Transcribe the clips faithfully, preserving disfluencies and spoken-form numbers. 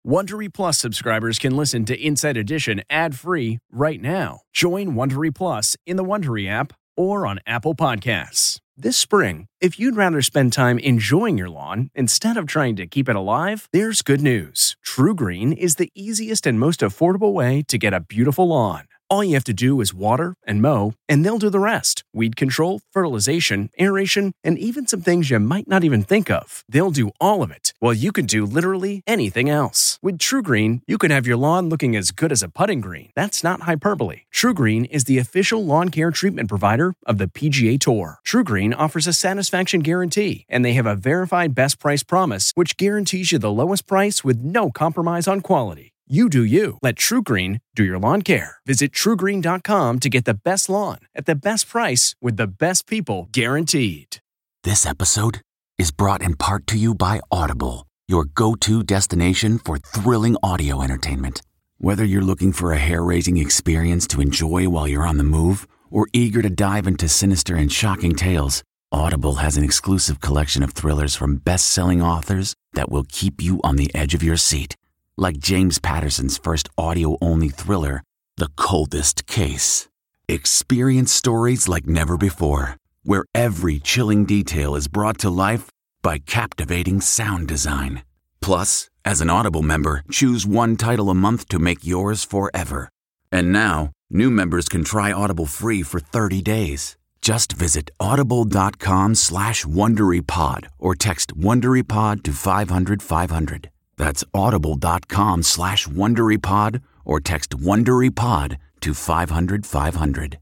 Wondery Plus subscribers can listen to Inside Edition ad-free right now. Join Wondery Plus in the Wondery app or on Apple Podcasts. This spring, if you'd rather spend time enjoying your lawn instead of trying to keep it alive, there's good news. True Green is the easiest and most affordable way to get a beautiful lawn. All you have to do is water and mow, and they'll do the rest. Weed control, fertilization, aeration, and even some things you might not even think of. They'll do all of it, while you can do literally anything else. With True Green, you can have your lawn looking as good as a putting green. That's not hyperbole. True Green is the official lawn care treatment provider of the P G A Tour. True Green offers a satisfaction guarantee, and they have a verified best price promise, which guarantees you the lowest price with no compromise on quality. You do you. Let True Green do your lawn care. Visit true green dot com to get the best lawn at the best price with the best people guaranteed. This episode is brought in part to you by Audible, your go-to destination for thrilling audio entertainment. Whether you're looking for a hair-raising experience to enjoy while you're on the move or eager to dive into sinister and shocking tales, Audible has an exclusive collection of thrillers from best-selling authors that will keep you on the edge of your seat. Like James Patterson's first audio-only thriller, The Coldest Case. Experience stories like never before, where every chilling detail is brought to life by captivating sound design. Plus, as an Audible member, choose one title a month to make yours forever. And now, new members can try Audible free for thirty days. Just visit audible.com slash WonderyPod or text WonderyPod to five hundred five hundred. That's audible.com slash WonderyPod or text WonderyPod to five hundred five hundred.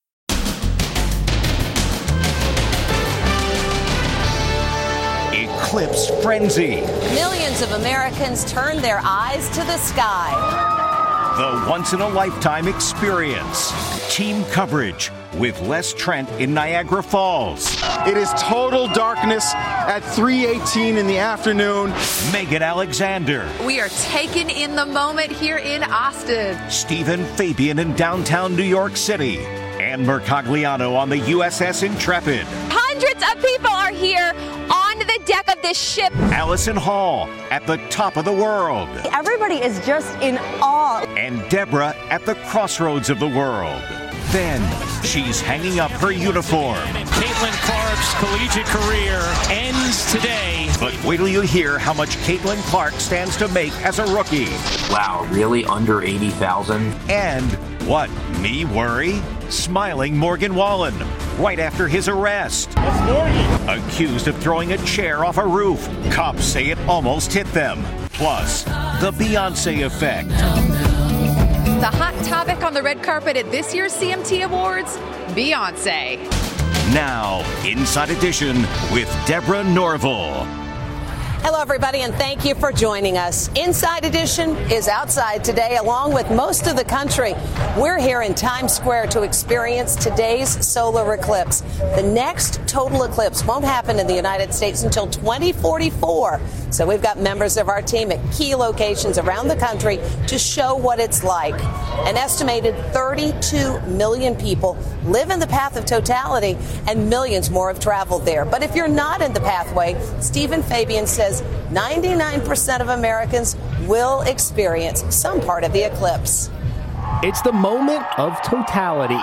Eclipse frenzy. Millions of Americans turn their eyes to the sky. The once-in-a-lifetime experience. Team coverage with Les Trent in Niagara Falls. It is total darkness at three eighteen in the afternoon. Megan Alexander. We are taken in the moment here in Austin. Stephen Fabian in downtown New York City. Ann Mercogliano on the U S S Intrepid. Hundreds of people are here on the deck of this ship. Allison Hall at the top of the world. Everybody is just in awe. And Deborah at the crossroads of the world. Then she's hanging up her uniform. Caitlin Clark's collegiate career ends today. But wait till you hear how much Caitlin Clark stands to make as a rookie. Wow, really? Under eighty thousand? And what, me worry? Smiling Morgan Wallen right after his arrest. That's Morgan. Accused of throwing a chair off a roof. Cops say it almost hit them. Plus, the Beyonce effect. The hot topic on the red carpet at this year's C M T Awards, Beyonce. Now, Inside Edition with Deborah Norville. Hello, everybody, and thank you for joining us. Inside Edition is outside today, along with most of the country. We're here in Times Square to experience today's solar eclipse. The next total eclipse won't happen in the United States until twenty forty-four. So we've got members of our team at key locations around the country to show what it's like. An estimated thirty-two million people live in the path of totality, and millions more have traveled there. But if you're not in the pathway, Stephen Fabian says ninety-nine percent of Americans will experience some part of the eclipse. It's the moment of totality.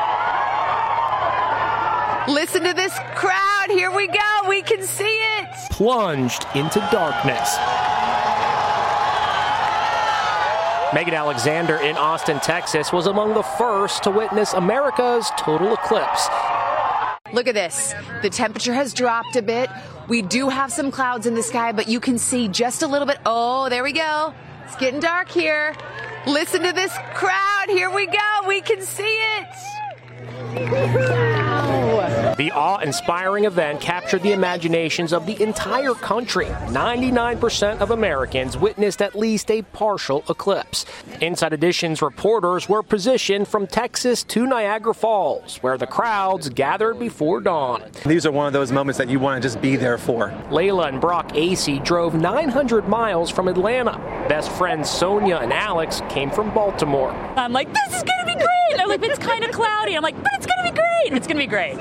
Listen to this crowd. Here we go. We can see it. Plunged into darkness. Megan Alexander in Austin, Texas, was among the first to witness America's total eclipse. Look at this. The temperature has dropped a bit. We do have some clouds in the sky, but you can see just a little bit. Oh, there we go. It's getting dark here. Listen to this crowd. Here we go. We can see it. Wow. The awe-inspiring event captured the imaginations of the entire country. ninety-nine percent of Americans witnessed at least a partial eclipse. Inside Edition's reporters were positioned from Texas to Niagara Falls, where the crowds gathered before dawn. These are one of those moments that you want to just be there for. Layla and Brock Acey drove nine hundred miles from Atlanta. Best friends Sonia and Alex came from Baltimore. I'm like, this is going to be great. They're like, it's kind of cloudy. I'm like, but it's going to be great. It's going to be great. C B S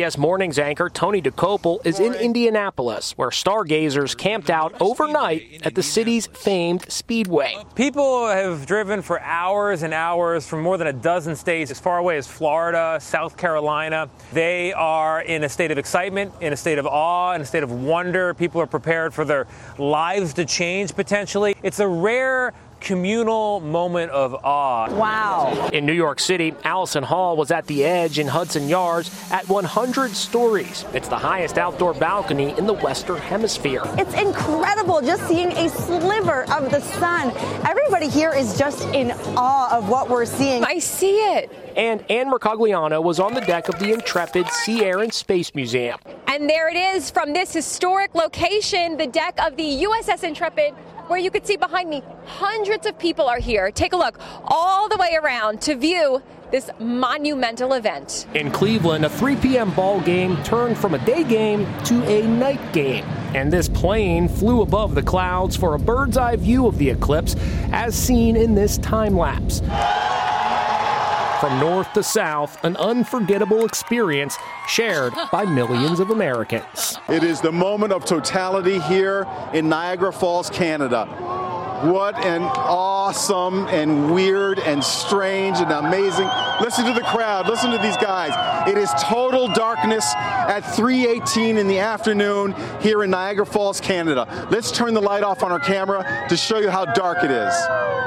S Mornings anchor Tony DeCopel is in Indianapolis, where stargazers camped out overnight at the city's famed Speedway. People have driven for hours and hours from more than a dozen states, as far away as Florida, South Carolina. They are in a state of excitement, in a state of awe, in a state of wonder. People are prepared for their lives to change, potentially. It's a rare communal moment of awe. Wow. In New York City, Allison Hall was at the Edge in Hudson Yards at one hundred stories. It's the highest outdoor balcony in the Western Hemisphere. It's incredible just seeing a sliver of the sun. Everybody here is just in awe of what we're seeing. I see it. And Anne Mercogliano was on the deck of the Intrepid Sea, Air, and Space Museum. And there it is from this historic location, the deck of the U S S Intrepid, where you can see behind me, hundreds of people are here. Take a look all the way around to view this monumental event. In Cleveland, a three p.m. ball game turned from a day game to a night game. And this plane flew above the clouds for a bird's eye view of the eclipse, as seen in this time lapse. From north to south, an unforgettable experience shared by millions of Americans. It is the moment of totality here in Niagara Falls, Canada. What an awesome and weird and strange and amazing. Listen to the crowd. Listen to these guys. It is total darkness at three eighteen in the afternoon here in Niagara Falls, Canada. Let's turn the light off on our camera to show you how dark it is.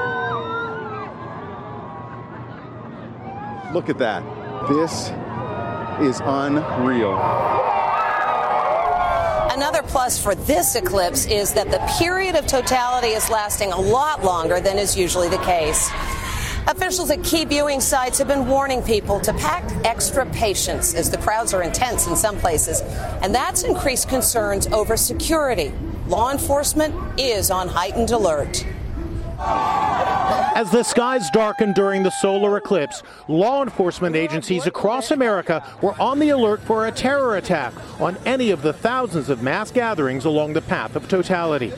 Look at that. This is unreal. Another plus for this eclipse is that the period of totality is lasting a lot longer than is usually the case. Officials at key viewing sites have been warning people to pack extra patience as the crowds are intense in some places, and that's increased concerns over security. Law enforcement is on heightened alert. As the skies darkened during the solar eclipse, law enforcement agencies across America were on the alert for a terror attack on any of the thousands of mass gatherings along the path of totality.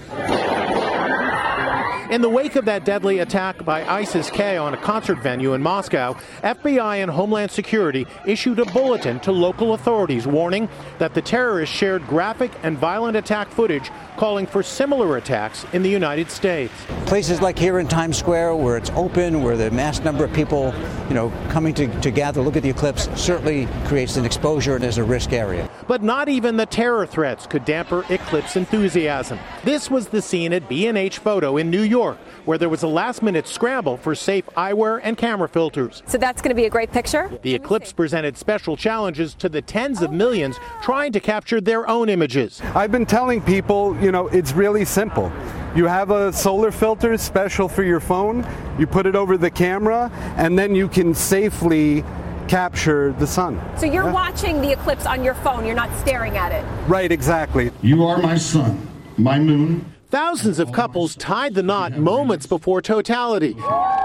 In the wake of that deadly attack by ISIS-K on a concert venue in Moscow, F B I and Homeland Security issued a bulletin to local authorities warning that the terrorists shared graphic and violent attack footage calling for similar attacks in the United States. Places like here in Times Square, where it's open, where the mass number of people, you know, coming to, to gather, look at the eclipse, certainly creates an exposure and is a risk area. But not even the terror threats could damper eclipse enthusiasm. This was the scene at B and H Photo in New York, where there was a last-minute scramble for safe eyewear and camera filters. So that's going to be a great picture? The eclipse presented special challenges to the tens of millions trying to capture their own images. I've been telling people, you know, it's really simple. You have a solar filter special for your phone, you put it over the camera, and then you can safely capture the sun. So you're yeah. watching the eclipse on your phone, you're not staring at it? Right, exactly. You are my sun, my moon. Thousands of couples tied the knot moments before totality,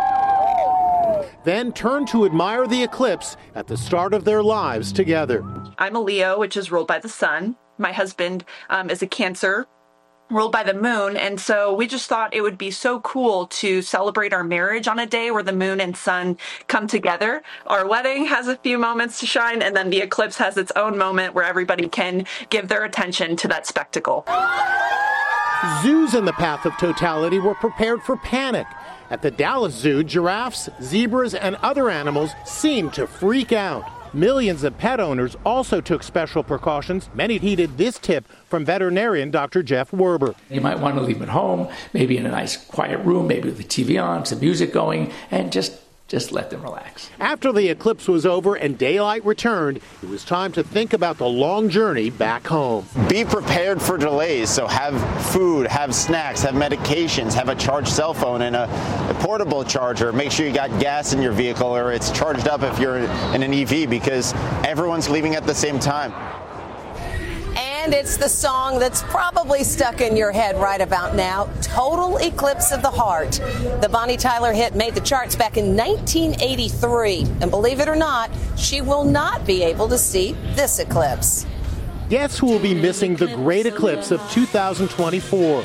then turned to admire the eclipse at the start of their lives together. I'm a Leo, which is ruled by the sun. My husband um, is a Cancer, ruled by the moon, and so we just thought it would be so cool to celebrate our marriage on a day where the moon and sun come together. Our wedding has a few moments to shine, and then the eclipse has its own moment where everybody can give their attention to that spectacle. Zoos in the path of totality were prepared for panic. At the Dallas Zoo, giraffes, zebras, and other animals seemed to freak out. Millions of pet owners also took special precautions. Many heeded this tip from veterinarian Doctor Jeff Werber. You might want to leave them at home, maybe in a nice quiet room, maybe with the T V on, some music going, and just Just let them relax. After the eclipse was over and daylight returned, it was time to think about the long journey back home. Be prepared for delays. So have food, have snacks, have medications, have a charged cell phone and a, a portable charger. Make sure you got gas in your vehicle or it's charged up if you're in an E V because everyone's leaving at the same time. And it's the song that's probably stuck in your head right about now, Total Eclipse of the Heart. The Bonnie Tyler hit made the charts back in nineteen eighty-three. And believe it or not, she will not be able to see this eclipse. Guess who will be missing the great eclipse of two thousand twenty-four?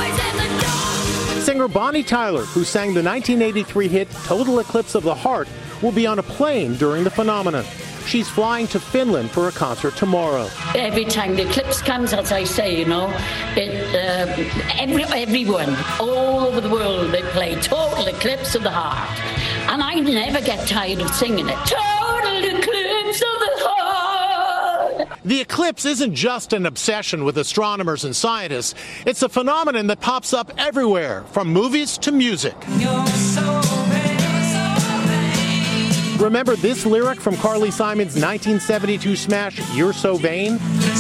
Singer Bonnie Tyler, who sang the nineteen eighty-three hit Total Eclipse of the Heart, will be on a plane during the phenomenon. She's flying to Finland for a concert tomorrow. Every time the eclipse comes, as I say, you know, it, uh, every, everyone all over the world, they play Total Eclipse of the Heart. And I never get tired of singing it. Total Eclipse of the Heart. The eclipse isn't just an obsession with astronomers and scientists. It's a phenomenon that pops up everywhere, from movies to music. You're so Remember this lyric from Carly Simon's nineteen seventy-two smash, You're So Vain?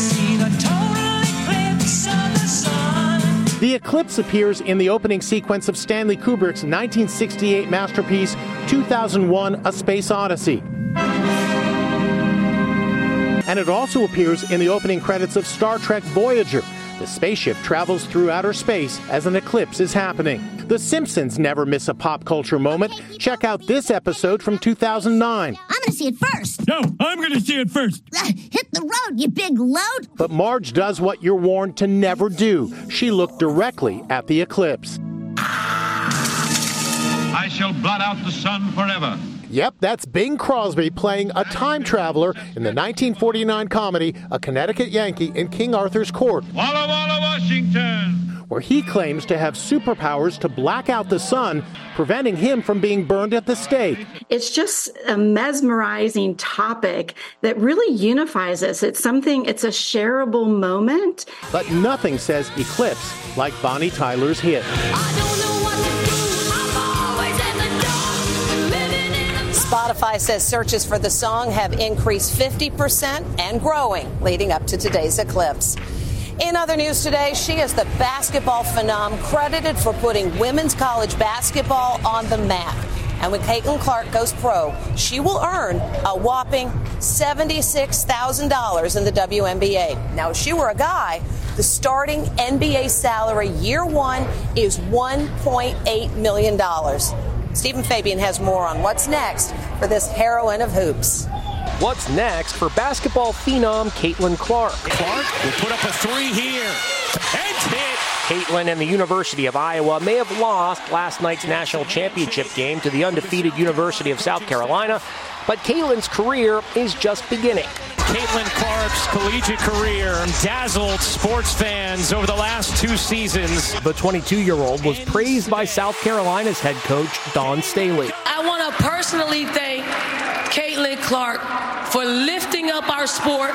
The eclipse appears in the opening sequence of Stanley Kubrick's nineteen sixty-eight masterpiece, two thousand one: A Space Odyssey. And it also appears in the opening credits of Star Trek Voyager. The spaceship travels through outer space as an eclipse is happening. The Simpsons never miss a pop culture moment. Check out this episode from two thousand nine. I'm going to see it first. No, I'm going to see it first. Uh, hit the road, you big load. But Marge does what you're warned to never do. She looked directly at the eclipse. I shall blot out the sun forever. Yep, that's Bing Crosby playing a time traveler in the nineteen forty-nine comedy A Connecticut Yankee in King Arthur's Court. Walla Walla, Washington! Where he claims to have superpowers to black out the sun, preventing him from being burned at the stake. It's just a mesmerizing topic that really unifies us. It's something, it's a shareable moment. But nothing says eclipse like Bonnie Tyler's hit. Spotify says searches for the song have increased fifty percent and growing leading up to today's eclipse. In other news today, she is the basketball phenom credited for putting women's college basketball on the map. And when Caitlin Clark goes pro, she will earn a whopping seventy-six thousand dollars in the W N B A. Now, if she were a guy, the starting N B A salary year one is one point eight million dollars. Stephen Fabian has more on what's next for this heroine of hoops. What's next for basketball phenom Caitlin Clark? Clark will put up a three here. And hit. Caitlin and the University of Iowa may have lost last night's national championship game to the undefeated University of South Carolina, but Caitlin's career is just beginning. Caitlin Clark's collegiate career dazzled sports fans over the last two seasons. The twenty-two-year-old was praised by South Carolina's head coach, Dawn Staley. I want to personally thank Caitlin Clark for lifting up our sport.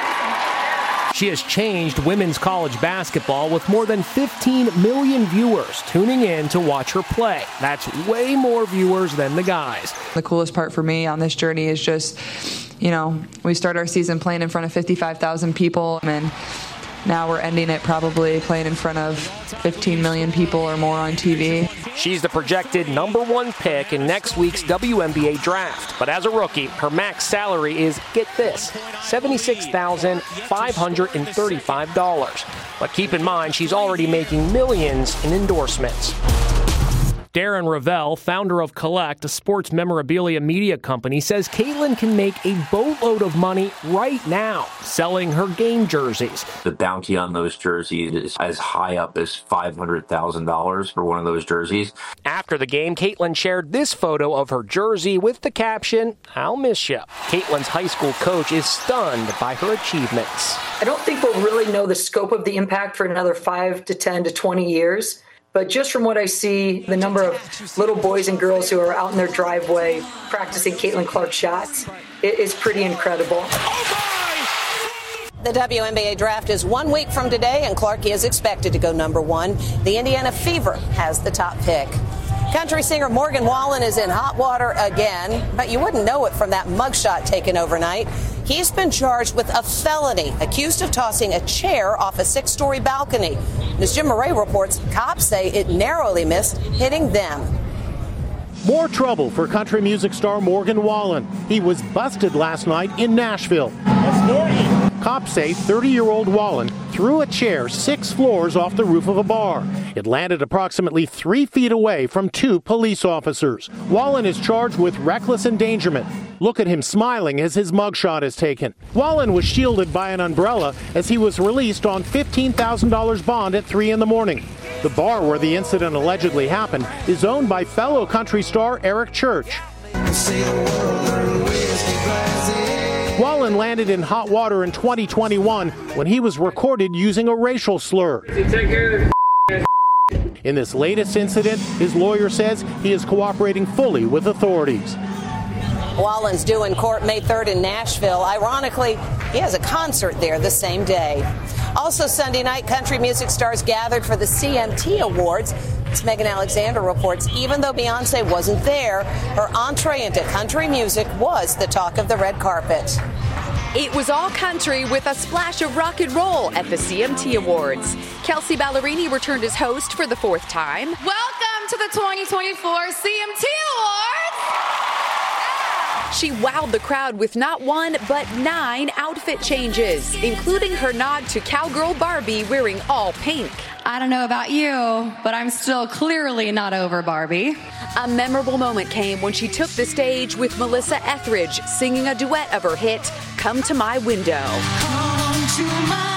She has changed women's college basketball with more than fifteen million viewers tuning in to watch her play. That's way more viewers than the guys. The coolest part for me on this journey is just, you know, we start our season playing in front of fifty-five thousand people, and now we're ending it probably playing in front of fifteen million people or more on T V. She's the projected number one pick in next week's W N B A draft. But as a rookie, her max salary is, get this, seventy-six thousand five hundred thirty-five dollars. But keep in mind, she's already making millions in endorsements. Darren Ravel, founder of Collect, a sports memorabilia media company, says Caitlin can make a boatload of money right now selling her game jerseys. The bounty on those jerseys is as high up as five hundred thousand dollars for one of those jerseys. After the game, Caitlin shared this photo of her jersey with the caption, "I'll miss ya." Caitlin's high school coach is stunned by her achievements. I don't think we'll really know the scope of the impact for another five to ten to twenty years. But just from what I see, the number of little boys and girls who are out in their driveway practicing Caitlin Clark shots, it is pretty incredible. The W N B A draft is one week from today, and Clark is expected to go number one. The Indiana Fever has the top pick. Country singer Morgan Wallen is in hot water again, but you wouldn't know it from that mugshot taken overnight. He's been charged with a felony, accused of tossing a chair off a six-story balcony. As Jim Murray reports, cops say it narrowly missed hitting them. More trouble for country music star Morgan Wallen. He was busted last night in Nashville. Cops say thirty-year-old Wallen threw a chair six floors off the roof of a bar. It landed approximately three feet away from two police officers. Wallen is charged with reckless endangerment. Look at him smiling as his mugshot is taken. Wallen was shielded by an umbrella as he was released on fifteen thousand dollars bond at three in the morning. The bar where the incident allegedly happened is owned by fellow country star Eric Church. Wallen landed in hot water in twenty twenty-one when he was recorded using a racial slur. In this latest incident, his lawyer says he is cooperating fully with authorities. Wallen's due in court May third in Nashville. Ironically, he has a concert there the same day. Also Sunday night, country music stars gathered for the C M T Awards. As Megan Alexander reports, even though Beyonce wasn't there, her entree into country music was the talk of the red carpet. It was all country with a splash of rock and roll at the C M T Awards. Kelsey Ballerini returned as host for the fourth time. Welcome to the twenty twenty-four C M T Awards! She wowed the crowd with not one, but nine outfit changes, including her nod to cowgirl Barbie wearing all pink. I don't know about you, but I'm still clearly not over Barbie. A memorable moment came when she took the stage with Melissa Etheridge singing a duet of her hit, Come to My Window. Come to my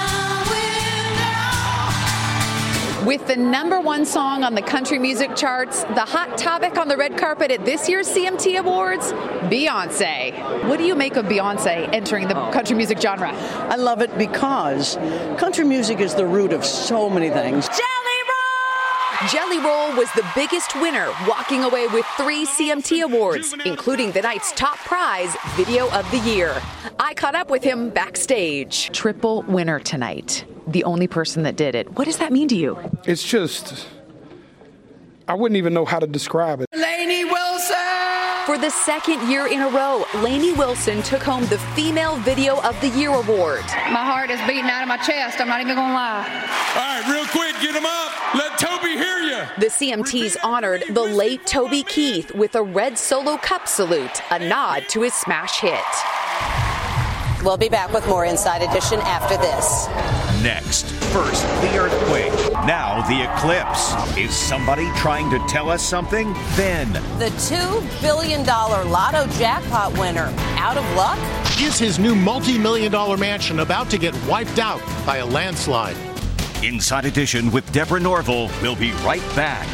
With the number one song on the country music charts, the hot topic on the red carpet at this year's C M T Awards, Beyonce. What do you make of Beyonce entering the country music genre? I love it because country music is the root of so many things. Jelly Roll! Jelly Roll was the biggest winner, walking away with three C M T Awards, including the night's top prize, Video of the Year. I caught up with him backstage. Triple winner tonight. The only person that did it. What does that mean to you? It's just, I wouldn't even know how to describe it. Lainey Wilson! For the second year in a row, Lainey Wilson took home the Female Video of the Year award. My heart is beating out of my chest, I'm not even gonna lie. All right, real quick, get him up. Let Toby hear you. The C M Ts honored the late Toby Keith with a red solo cup salute, a nod to his smash hit. We'll be back with more Inside Edition after this. Next, first the earthquake, now the eclipse. Is somebody trying to tell us something? Then the two billion dollars lotto jackpot winner out of luck? Is his new multi-million dollar mansion about to get wiped out by a landslide? Inside Edition with Deborah Norville. We'll be right back.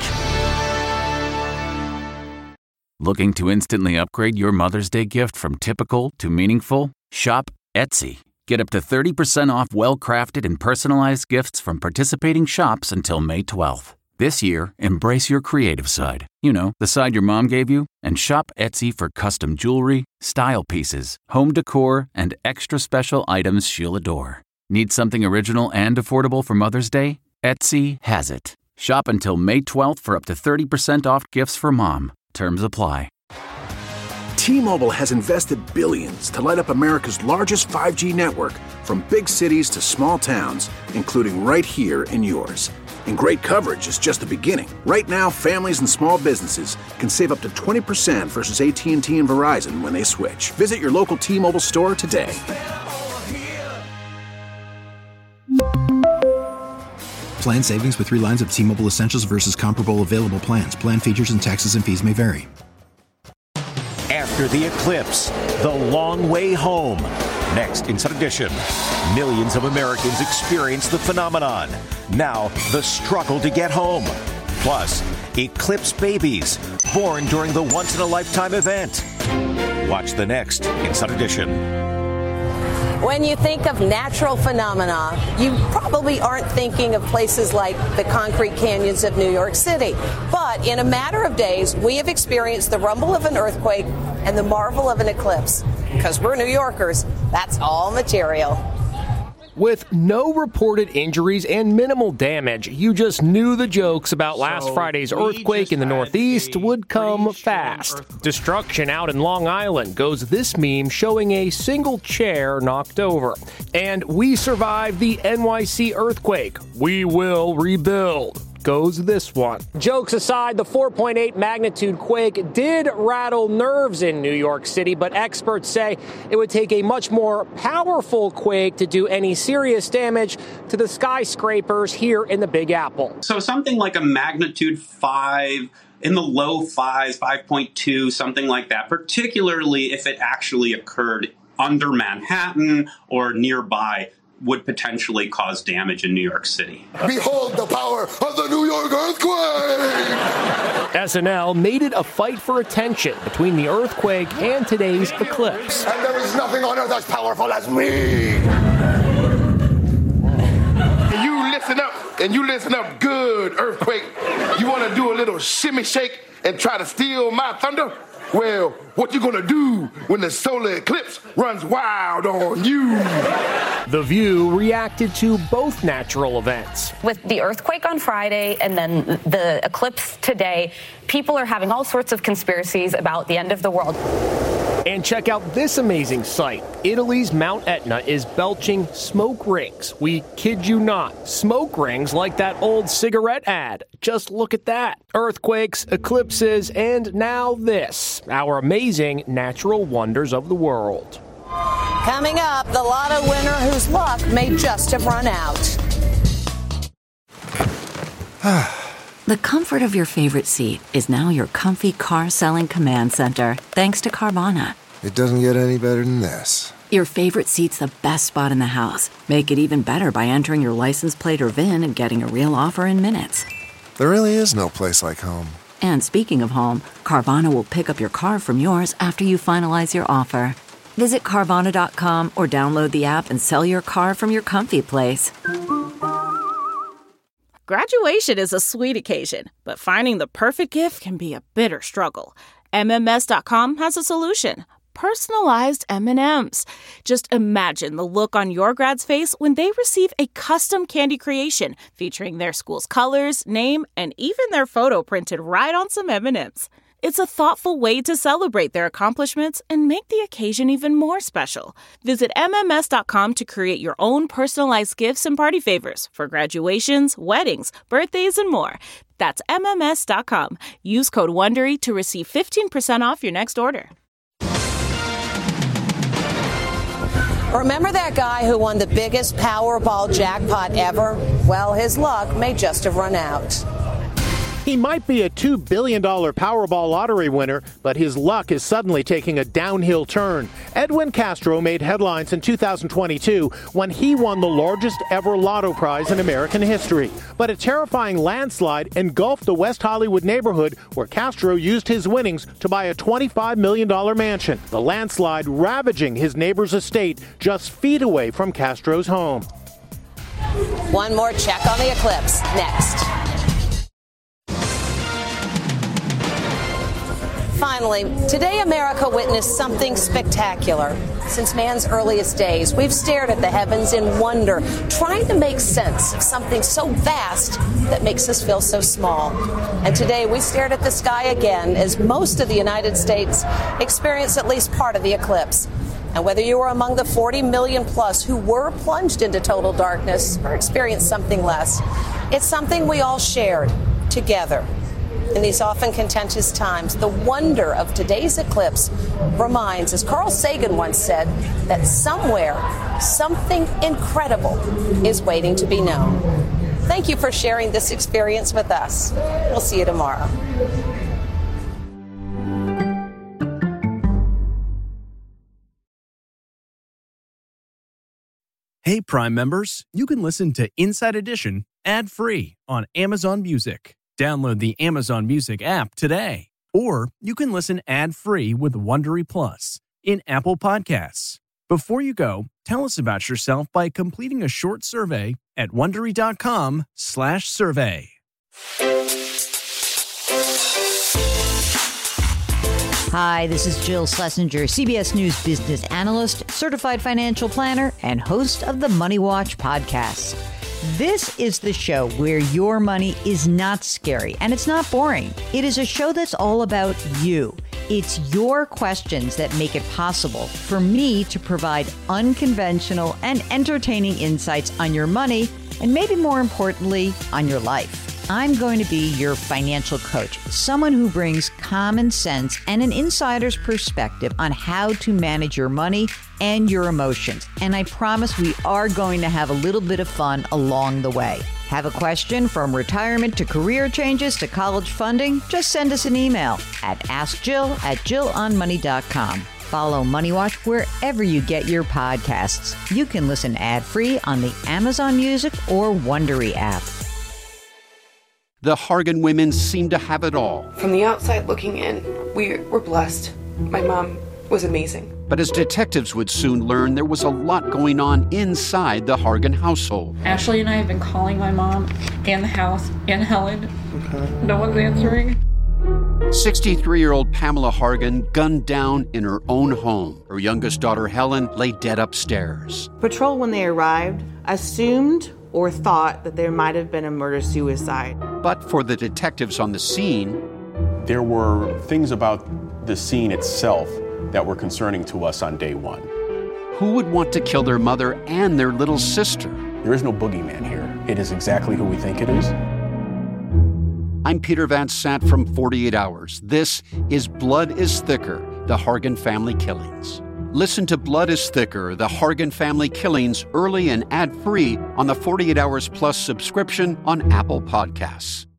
Looking to instantly upgrade your Mother's Day gift from typical to meaningful? Shop Etsy. Get up to thirty percent off well-crafted and personalized gifts from participating shops until May twelfth. This year, embrace your creative side. You know, the side your mom gave you. And shop Etsy for custom jewelry, style pieces, home decor, and extra special items she'll adore. Need something original and affordable for Mother's Day? Etsy has it. Shop until May twelfth for up to thirty percent off gifts for mom. Terms apply. T-Mobile has invested billions to light up America's largest five G network, from big cities to small towns, including right here in yours. And great coverage is just the beginning. Right now, families and small businesses can save up to twenty percent versus A T and T and Verizon when they switch. Visit your local T-Mobile store today. Plan savings with three lines of T-Mobile Essentials versus comparable available plans. Plan features and taxes and fees may vary. After the eclipse, the long way home. Next, Inside Edition. Millions of Americans experience the phenomenon. Now, the struggle to get home. Plus, eclipse babies born during the once-in-a-lifetime event. Watch the next Inside Edition. When you think of natural phenomena, you probably aren't thinking of places like the concrete canyons of New York City. But in a matter of days, we have experienced the rumble of an earthquake and the marvel of an eclipse. Because we're New Yorkers, that's all material. With no reported injuries and minimal damage, you just knew the jokes about last so Friday's earthquake in the Northeast would come fast. Earthquake. Destruction out in Long Island goes this meme showing a single chair knocked over. And we survived the N Y C earthquake. We will rebuild. Goes this one. Jokes aside, the four point eight magnitude quake did rattle nerves in New York City, but experts say it would take a much more powerful quake to do any serious damage to the skyscrapers here in the Big Apple. So something like a magnitude five, in the low fives, five point two, something like that, particularly if it actually occurred under Manhattan or nearby, would potentially cause damage in New York City. Behold the power of the New York earthquake! S N L made it a fight for attention between the earthquake and today's eclipse. And there is nothing on earth as powerful as me. You listen up, and you listen up good, earthquake. You want to do a little shimmy shake and try to steal my thunder? Well, what you gonna do when the solar eclipse runs wild on you? The View reacted to both natural events. With the earthquake on Friday and then the eclipse today, people are having all sorts of conspiracies about the end of the world. And check out this amazing sight. Italy's Mount Etna is belching smoke rings. We kid you not. Smoke rings like that old cigarette ad. Just look at that. Earthquakes, eclipses, and now this. Our amazing natural wonders of the world. Coming up, the lotto winner whose luck may just have run out. The comfort of your favorite seat is now your comfy car selling command center, thanks to Carvana. It doesn't get any better than this. Your favorite seat's the best spot in the house. Make it even better by entering your license plate or V I N and getting a real offer in minutes. There really is no place like home. And speaking of home, Carvana will pick up your car from yours after you finalize your offer. Visit Carvana dot com or download the app and sell your car from your comfy place. Graduation is a sweet occasion, but finding the perfect gift can be a bitter struggle. M M S dot com has a solution. Personalized M and M's. Just imagine the look on your grad's face when they receive a custom candy creation featuring their school's colors, name, and even their photo printed right on some M and M's. It's a thoughtful way to celebrate their accomplishments and make the occasion even more special. Visit M M S dot com to create your own personalized gifts and party favors for graduations, weddings, birthdays, and more. That's M M S dot com. Use code WONDERY to receive fifteen percent off your next order. Remember that guy who won the biggest Powerball jackpot ever? Well, his luck may just have run out. He might be a two billion dollars Powerball lottery winner, but his luck is suddenly taking a downhill turn. Edwin Castro made headlines in two thousand twenty-two when he won the largest ever lotto prize in American history. But a terrifying landslide engulfed the West Hollywood neighborhood where Castro used his winnings to buy a twenty-five million dollars mansion. The landslide ravaging his neighbor's estate just feet away from Castro's home. One more check on the eclipse next. Finally, today America witnessed something spectacular. Since man's earliest days, we've stared at the heavens in wonder, trying to make sense of something so vast that makes us feel so small. And today we stared at the sky again as most of the United States experienced at least part of the eclipse. And whether you were among the forty million plus who were plunged into total darkness or experienced something less, it's something we all shared together. In these often contentious times, the wonder of today's eclipse reminds, as Carl Sagan once said, that somewhere, something incredible is waiting to be known. Thank you for sharing this experience with us. We'll see you tomorrow. Hey, Prime members, you can listen to Inside Edition ad-free on Amazon Music. Download the Amazon Music app today. Or you can listen ad-free with Wondery Plus in Apple Podcasts. Before you go, tell us about yourself by completing a short survey at Wondery dot com slash survey. Hi, this is Jill Schlesinger, C B S News business analyst, certified financial planner, and host of the Money Watch podcast. This is the show where your money is not scary and it's not boring. It is a show that's all about you. It's your questions that make it possible for me to provide unconventional and entertaining insights on your money and maybe more importantly, on your life. I'm going to be your financial coach, someone who brings common sense and an insider's perspective on how to manage your money and your emotions. And I promise we are going to have a little bit of fun along the way. Have a question from retirement to career changes to college funding? Just send us an email at ask jill at jill on money dot com. Follow Money Watch wherever you get your podcasts. You can listen ad-free on the Amazon Music or Wondery app. The Hargan women seem to have it all. From the outside looking in, we were blessed. My mom was amazing. But as detectives would soon learn, there was a lot going on inside the Hargan household. Ashley and I have been calling my mom and the house and Helen. Okay. No one's answering. sixty-three-year-old Pamela Hargan gunned down in her own home. Her youngest daughter, Helen, lay dead upstairs. Patrol, when they arrived, assumed or thought that there might have been a murder-suicide. But for the detectives on the scene, there were things about the scene itself that were concerning to us on day one. Who would want to kill their mother and their little sister? There is no boogeyman here. It is exactly who we think it is. I'm Peter Van Sant from forty-eight hours. This is Blood is Thicker, the Hargan family killings. Listen to Blood is Thicker, the Hargan family killings early and ad-free on the forty-eight hours Plus subscription on Apple Podcasts.